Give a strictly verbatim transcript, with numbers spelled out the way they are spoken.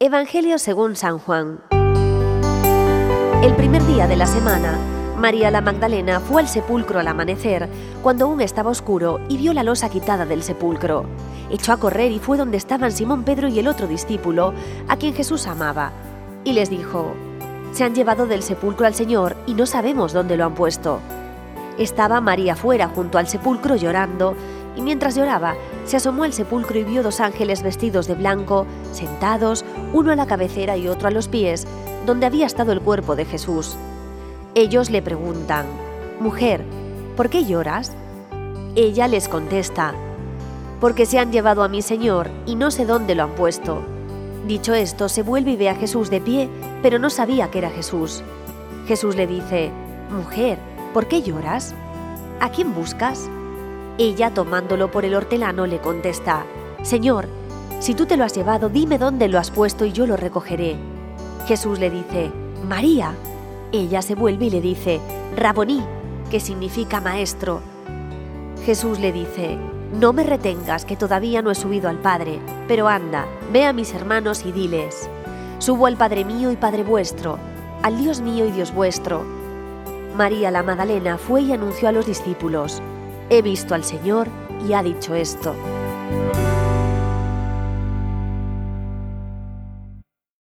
Evangelio según San Juan. El primer día de la semana, María la Magdalena fue al sepulcro al amanecer, cuando aún estaba oscuro, y vio la losa quitada del sepulcro. Echó a correr y fue donde estaban Simón Pedro y el otro discípulo, a quien Jesús amaba, y les dijo: «Se han llevado del sepulcro al Señor y no sabemos dónde lo han puesto». Estaba María fuera junto al sepulcro llorando, y mientras lloraba, se asomó al sepulcro y vio dos ángeles vestidos de blanco, sentados, uno a la cabecera y otro a los pies, donde había estado el cuerpo de Jesús. Ellos le preguntan: «Mujer, ¿por qué lloras?». Ella les contesta: «Porque se han llevado a mi Señor y no sé dónde lo han puesto». Dicho esto, se vuelve y ve a Jesús de pie, pero no sabía que era Jesús. Jesús le dice: «Mujer, ¿por qué lloras? ¿A quién buscas?». Ella, tomándolo por el hortelano, le contesta: «Señor, si tú te lo has llevado, dime dónde lo has puesto y yo lo recogeré». Jesús le dice: «María». Ella se vuelve y le dice: «Raboní», que significa maestro. Jesús le dice: «No me retengas, que todavía no he subido al Padre, pero anda, ve a mis hermanos y diles: subo al Padre mío y Padre vuestro, al Dios mío y Dios vuestro». María la Magdalena fue y anunció a los discípulos: «He visto al Señor y ha dicho esto».